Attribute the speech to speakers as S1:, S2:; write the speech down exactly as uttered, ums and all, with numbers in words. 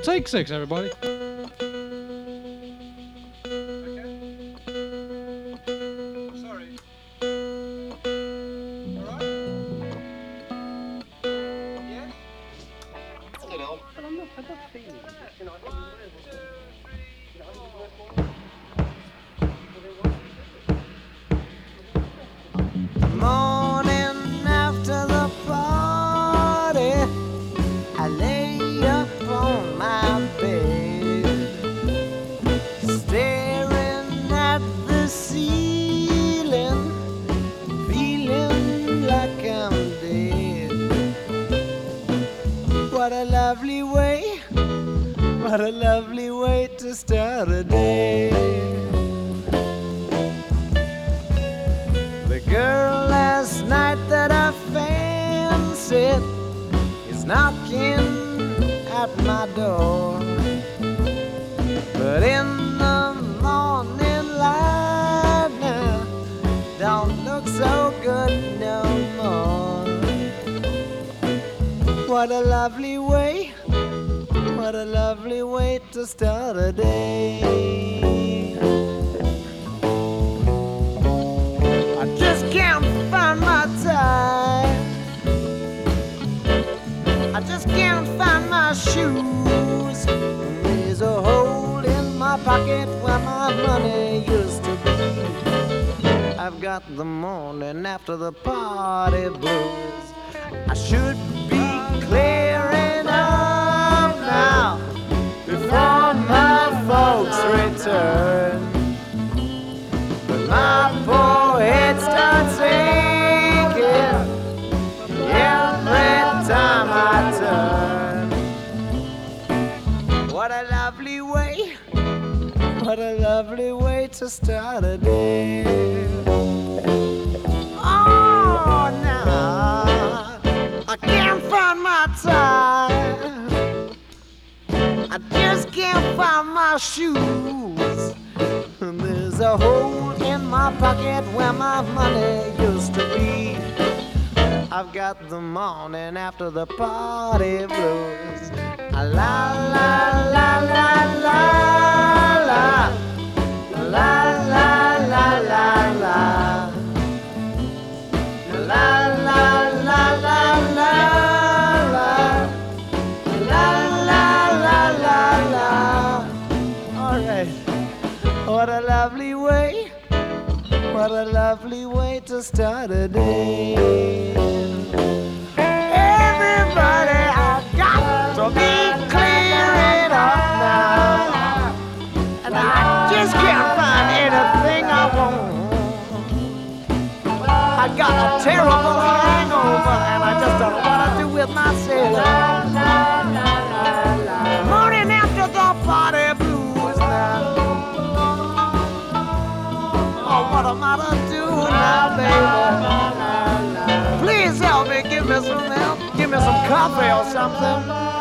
S1: Take six, everybody.
S2: Morning after the party, I lay up on my bed, staring at the ceiling, feeling like I'm dead. What a lovely way, what a lovely way to start a day. The girl last night that I fancied is knocking at my door, but in the morning light now don't look so good no more. What a lovely way, what a lovely way to start a day. I just can't find my tie, I just can't find my shoes. There's a hole in my pocket where my money used to be. I've got the morning after the party blues. I should be clearing up now before my folks return, but my poor head starts aching every time I turn. What a lovely way, what a lovely way to start a day. Oh, now I can't find my tie, I just can't find my shoes. There's a hole in my pocket where my money used to be. I've got the morning after the party blues. La la la la la la, la la la la la, la la la la la, la la la la. All right. What a lovely way, what a lovely way to start a day. Everybody, I've got to be clearing up now, and I just can't find anything I want. I got a terrible hangover, and I just don't know what to do with myself. Morning after the party blues now. Oh, what am I to do now, baby? Please help me, give me some help, give me some coffee or something.